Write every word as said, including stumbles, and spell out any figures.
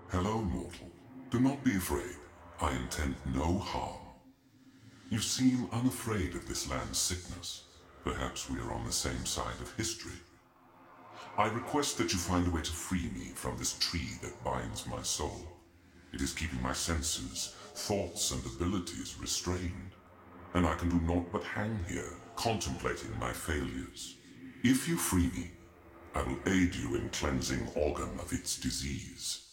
Hello, mortal. Do not be afraid. I intend no harm. You seem unafraid of this land's sickness. Perhaps we are on the same side of history. I request that you find a way to free me from this tree that binds my soul. It is keeping my senses, thoughts, and abilities restrained, and I can do naught but hang here, contemplating my failures. If you free me, I will aid you in cleansing Organ of its disease.